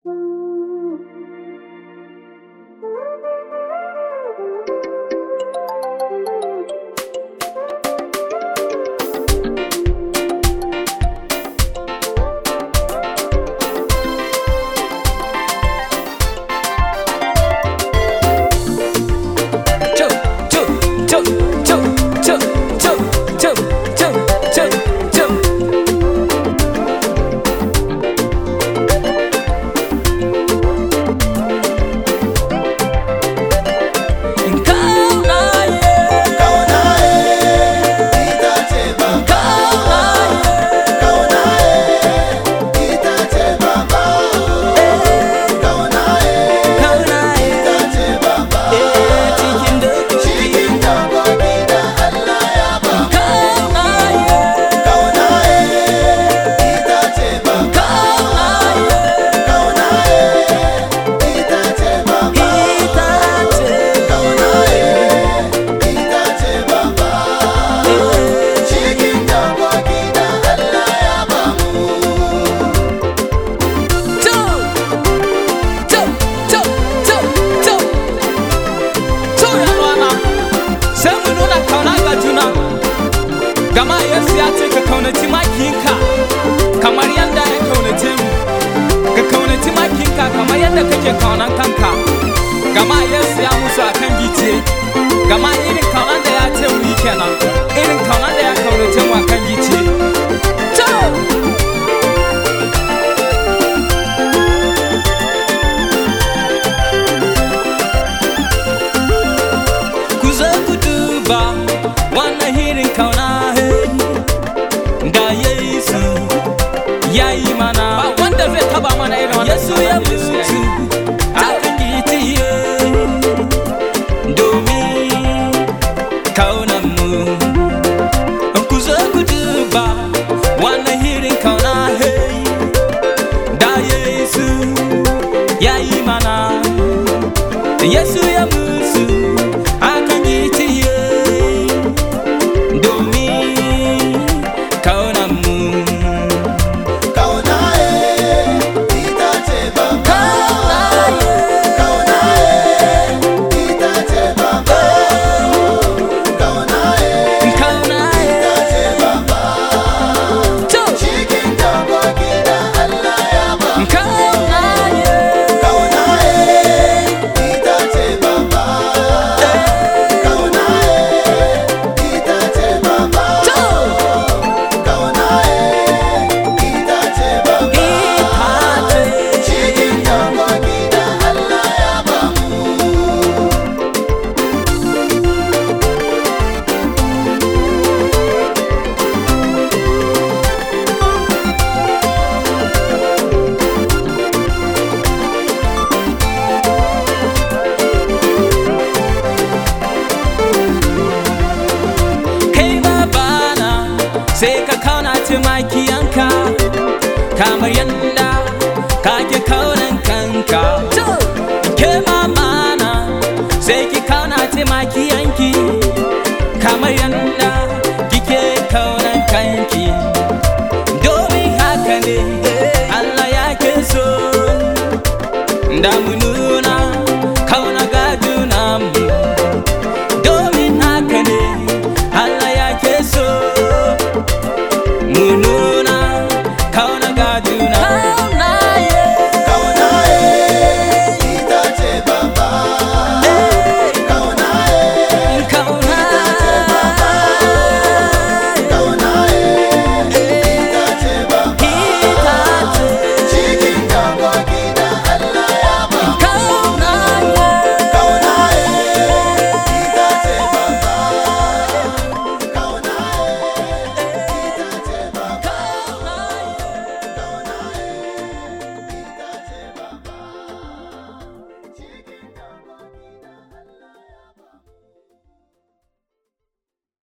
Gama Yesu ya ce ka kaunaci makinka kamar yadda ya kaunace mu, ka kaunaci makinka kamar yadda kake kaunan kanka. Gama Yesu ya musu akan gice, gama irin kaunan da ya ce mu yi kenan, irin kaunan da ya kaunace mu akan gice. Ku zo ku duba wannan irin kauna da Yesu ya yi mana, ba wanda zai taba mana irin wannan. Yesu ya mutu akan giciye domin kaunan mu. Ku zo ku duba wannan irin kauna da Yesu ya yi mana. Yesu ya mutu akan giciye domin kaunan mu. Sai ka kaunaci makiyanka kamar yadda kake kaunan kanka. Ke mamana sai ki kaunaci makiyanki kamar yadda kike kaunan kanki. Domin haka ne Allah yake so da mu